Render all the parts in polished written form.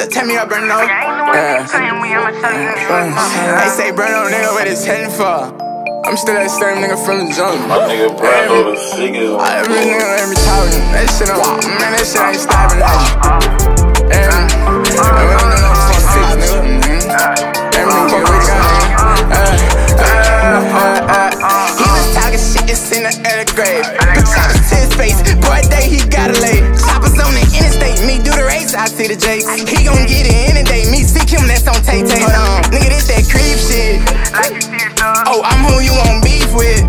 just tell me up, Bruno. They say Bruno, nigga, what it's heading for. I'm still that same nigga from the jungle. My nigga Bruno the sickest. Every nigga let me talking. That shit man, that shit ain't stopping now. And we don't know no fuck six, nigga. Every nigga we got. He was talking shit, it's in the early grade. Put choppers to his face, boy, day he got a lay. Choppers on the interstate, me do the race, I see the Jakes. He gon' get it any day, me seek him, that's on Tay-Tay. Nigga, this that creep shit. Oh, I'm who you want beef with.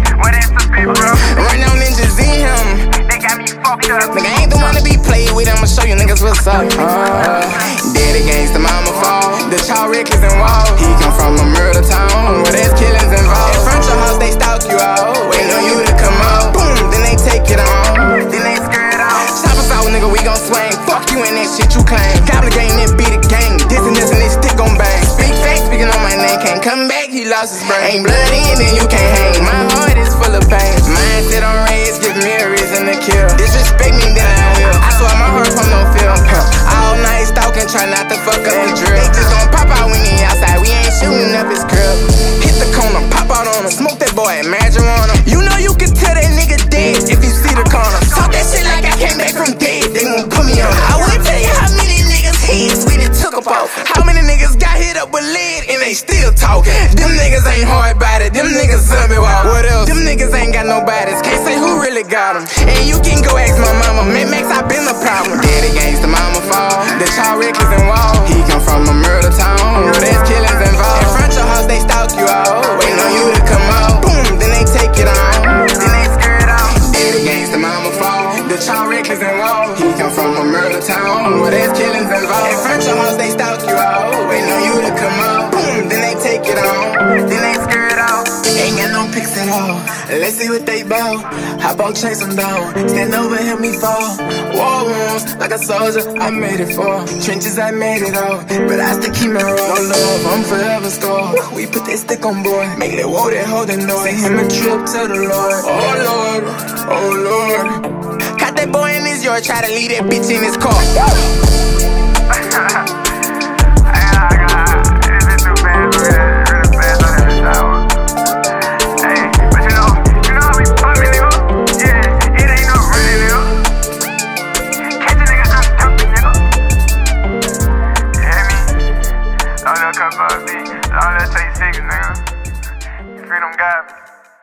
Right now, ninjas in him. They got me fucked up. Nigga, ain't the one to be played with, I'ma show you niggas what's up. Dead against the mama fall. The child reckless and wild. He come from a murder town where there's killings involved. In front your house, they stalk you out. Waiting on you to come out. Boom, then they take it on. Then they scare it out. Choppers out, nigga, we gon' swing. Fuck you and that shit you claim. Goblin gang, then beat the gang. This and this stick gon' bang. Speak fake, speaking on my name. Can't come back, he lost his brain. Ain't blood in, then you can't hang. My heart is full of pain. Mindset on rage, give me a reason to kill. Disrespect me, then I will. I swear my heart from no film. All night stalking, try not to fuck up the drill. They just gon' pop out when he outside. We ain't shooting up his crib. Hit the corner, pop out on him. Smoke that boy, marijuana. You know you can tell that nigga dead if you see the corner. Talk that shit like I came back from dead. They won't put me on. I wouldn't tell you how many niggas heads we done took up off. How many niggas got hit up with lead and they still talking. Them niggas ain't hard about it. Them niggas zombie walk. What else? Them niggas ain't got no bodies. Can't say who really got them. And you can go ask my mama. Man, Max, I been the problem. Dead against the mama fall. The child reckless and wild. He come from a murder town where there's killings involved. In front your house, they stalk you out. Waiting on you to come out. Boom, then they take it on. Then they scare it out. Dead against the mama fall. The child reckless and wild. He come from a murder town where there's killings involved. In front your house, they stalk you out. Waiting on you to come out. Boom, then they take it on. Then they scare it out. Ain't got no pics at all. Let's see what they bout. Hop on, chase them down. Stand over, help me fall. War wounds, like a soldier, I made it for. Trenches, I made it all. But I still keep my roll. No love, I'm forever score. We put that stick on board. Make that whoa, that hold that noise. Send him a trip to the Lord. Oh Lord, oh Lord. Caught that boy in his yard, try to leave that bitch in his car.